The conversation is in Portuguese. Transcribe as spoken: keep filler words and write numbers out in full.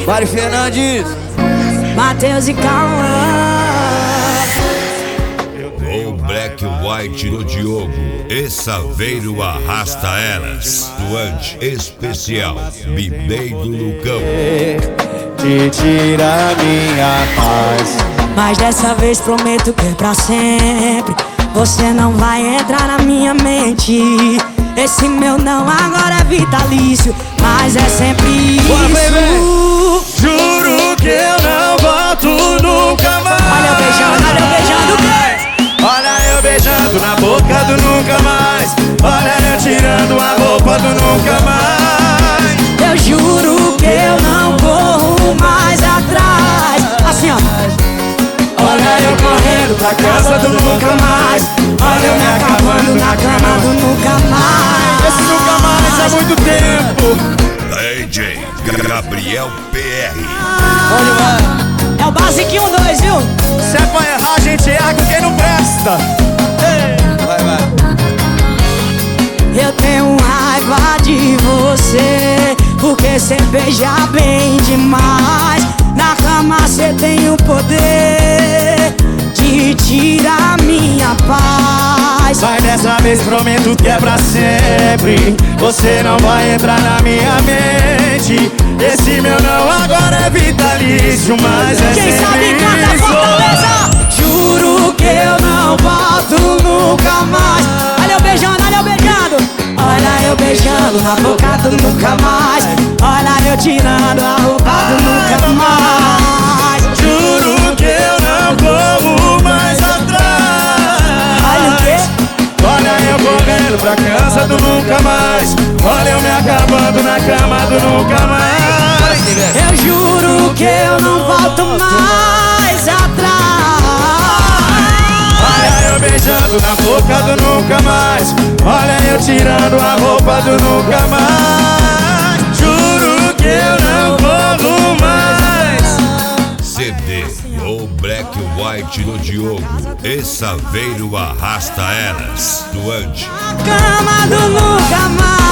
Mari Fernandes, Matheus e Cauã. O Black White no Diogo e Saveiro arrasta elas. Doante especial, Bibeiro no Cão. te tira minha paz. Mas dessa vez prometo que é pra sempre. Você não vai entrar na minha mente. Esse meu não agora é vitalício, mas é sempre isso. Bora, baby. Juro que eu não volto nunca mais. Olha eu beijando, olha eu beijando. Olha eu beijando na boca do nunca mais. Olha eu tirando a roupa do nunca mais. Eu juro que eu não corro mais atrás. Assim ó. Olha eu correndo pra casa do nunca mais. Olha eu me acabando na cama do nunca mais. Esse nunca mais há muito tempo. D J Gabriel P R. Olha, É o basiquinho dois, viu? se é pra errar, a gente erra com quem não presta. Ei. Vai, vai. Eu tenho raiva de você, porque cê beija bem demais. Na cama cê tem o poder de tirar minha paz. Mas dessa vez prometo que é pra sempre. Você não vai entrar na minha mente. Esse meu não agora é vitalício, mas é Quem sempre sabe canta isso. Fortaleza. Juro que eu não volto nunca mais. Olha eu beijando, olha eu beijando. Olha eu beijando na boca do nunca mais. Olha eu tirando a roupa do nunca mais. Juro que eu não corro mais atrás. Olha o quê? Olha eu correndo pra casa do nunca mais. Olha eu me acabando na cama do nunca mais. Eu juro que eu não volto mais atrás. Olha eu beijando na boca do nunca mais. Olha eu tirando a roupa do nunca mais. Juro que eu não corro mais. C D O Black White no Diogo e Saveiro arrasta elas. Doante A cama do nunca mais.